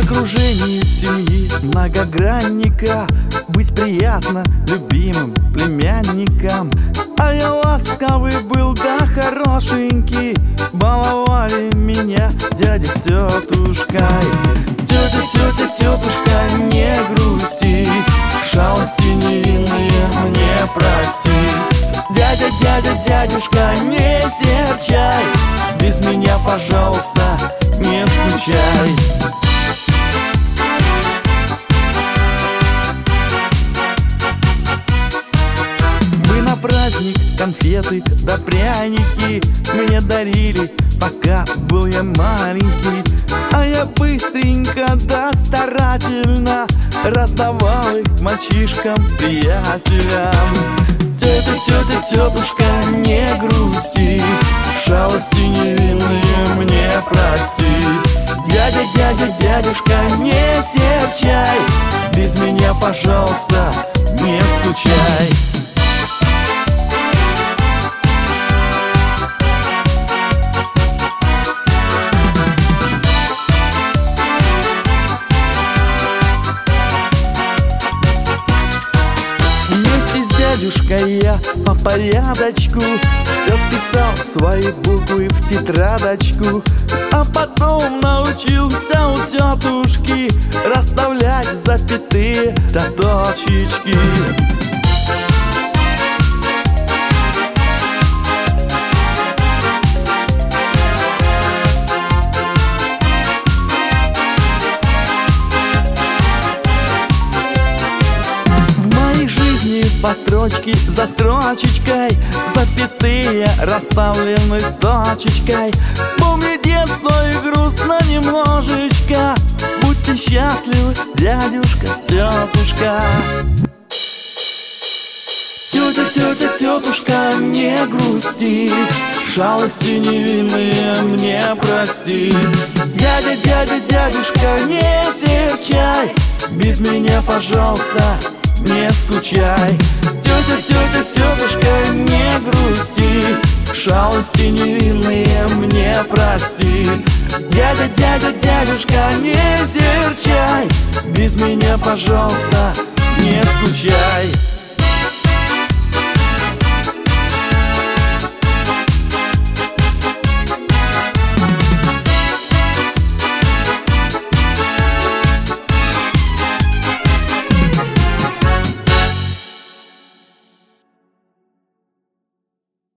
окружении семьи многогранника быть приятно любимым племянникам. А я ласковый был да хорошенький, баловали меня дядя с тетушкой. Тетя, тетя, тетушка, не грусти, шалости невинные мне прости. Дядя, дядя, дядюшка, не серчай, без меня, пожалуйста, не скучай. Вы на праздник конфеты да пряники мне дарили, пока был я маленький. А я быстренько да старательно раздавал их мальчишкам, приятелям. Тетя, тетя, тетушка, не грусти, шалости невинные мне прости. Дядя, дядя, дядюшка, не серчай, без меня, пожалуйста, не скучай. Дядюшкой я по порядочку все писал свои буквы в тетрадочку, а потом научился у тетушки расставлять запятые да точечки. По строчке за строчечкой запятые расставлены с точечкой. Вспомни детство и грустно немножечко. Будьте счастливы, дядюшка, тетушка. Тетя, тетя, тетушка, не грусти, шалости невинные мне прости. Дядя, дядя, дядюшка, не серчай, без меня, пожалуйста, не скучай. Тетя, тетя, тетушка, не грусти, шалости невинные мне прости. Дядя, дядя, дядюшка, не серчай, без меня, пожалуйста, не скучай.